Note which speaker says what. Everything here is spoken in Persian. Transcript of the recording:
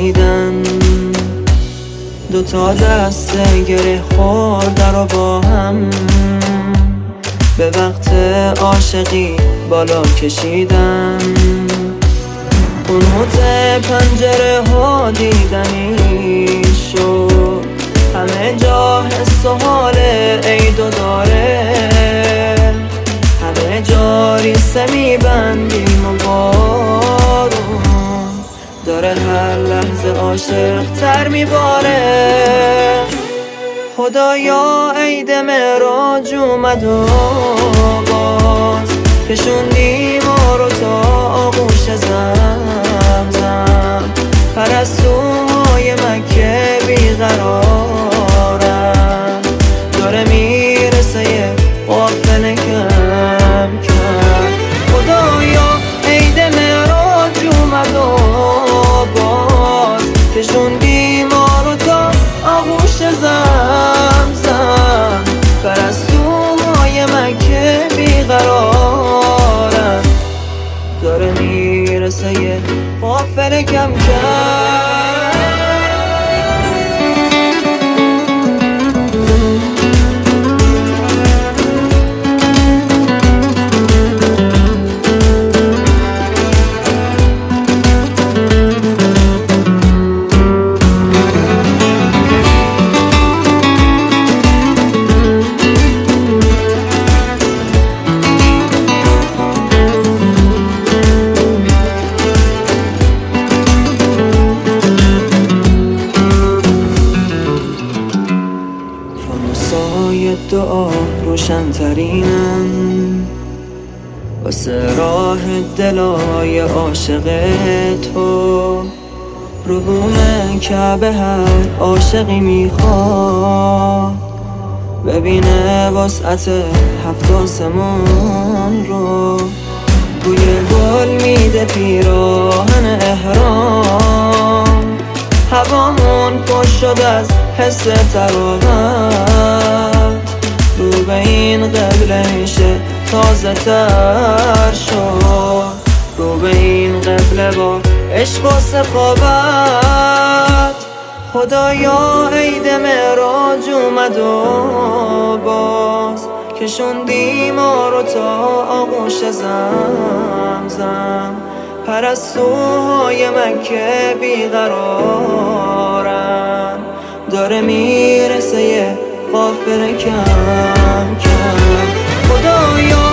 Speaker 1: کشیدن، دوتا دسته گره خورده رو با هم به وقت عاشقی بالا کشیدن. اون هوت پنجره ها دیدنی شد، همه جا حس و حال عید و داره، همه جا ریسه میبندیم و بارون داره هر لحظه عاشق تر میباره. خدایا عید معراج اومد و باز کشوندی ما رو تا آغوش زمزم. پرستوهای مکه بیقرارن، داره میرسه یه قافله کم کم. خدایا عید معراج اومد و باز کشوندی ما رو تا آغوش زمزم. پرستوهای مکه بیقرارن، داره میرسه یه قافله کم کم. فانوسای دعا روشن‌ترینن واسه راه دلای عاشق تو. رو بوم کعبه هر عاشقی میخواد ببینه وسعت هفت آسمان رو. بوی گل میده پیراهن احرام، هوامون پر شد از حس تراوت. رو به این قبله میشه تازه تر شد، رو به این قبله با عشق و سخاوت. خدایا عید معراج اومد و باز کشوندی ما رو تا آغوش زمزم. پرستوهای مکه بیقرارن، داره میرسه یه قافله کم کم. خدایا